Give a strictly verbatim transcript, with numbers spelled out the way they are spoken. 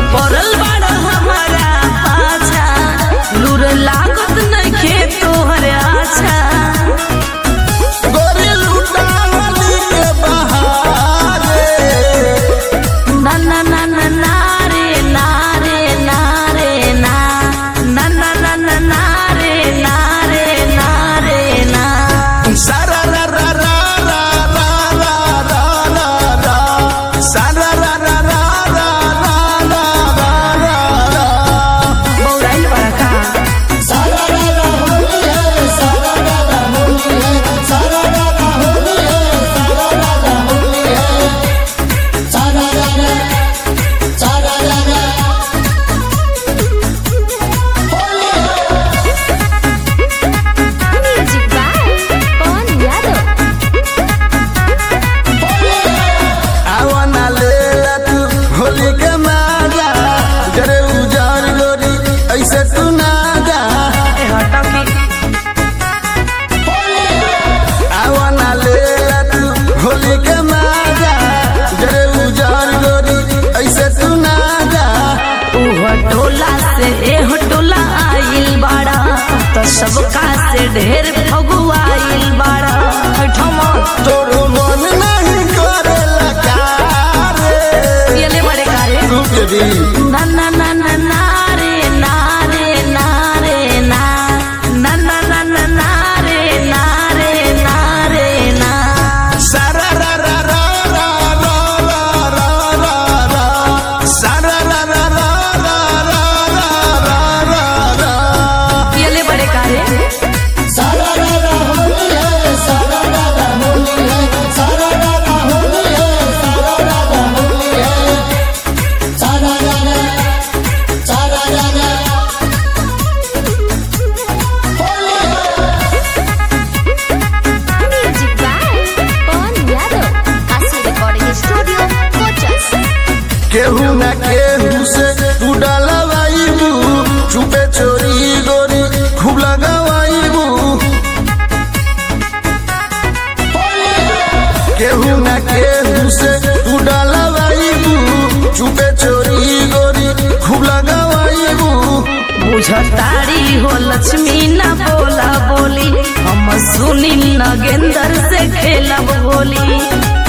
पड़ल बाड़ा हमारा पाछा लूर लागत नइखे तोहरे आछा गोरी लुटावली के बहारे ना ना ना ना ना रे ना रे ना रे ना ना ना ना ना ना रे ना रे ना रे ना सारा रा रा रा रा रा रा रा रा रा सारा रा रा रा रा रा रा रा रा रा बौराइल बड़ा का सारा रा रा होली है सारा रा रा होली है सारा रा रा होली है सारा रा रा होली है सारा रा रा सारा रा रा होली है म्यूजिक बाय पवन यादव। आवाना लेला तू होली के माजा जरे उजार गोरी ऐसे तू ना जा ए हटकी आवाना लेला तू होली के माजा जरे उजार गोरी ऐसे तू ना जा उह टोला से एह टोला आइल बाड़ा तो सबका से ढेर फगुआइल बाड़ा ठमा तोरो मन नहीं करेला कारे पियले बड़े कारे तू बेबी ना ना ना ना ना रे ना रे ना रे ना ना ना ना ना ना रे ना रे ना रे ना सारा रा रा रा रा रा रा रा रा रा सारा रा रा रा रा रा रा रा रा रा पियले बड़े कारे सारा रा रा होली है सारा रा रा होली है सारा रा रा होली है सारा रा रा होली है सारा रा रा सारा रा रा होली है म्यूजिक बाय पवन यादव। आशी रिकॉर्डिंग स्टूडियो कोचस। केहू ना केहू से तू डलवाईबू छुपे चोरी गोरी खूब लगावाईबू केहू ना केहू से तू डलवाईबू छुपे चोरी गोरी खूब लगावाईबू बुझतारी हो लक्ष्मी ना बोला बोली हम सुनी नगेंदर से खेलब होली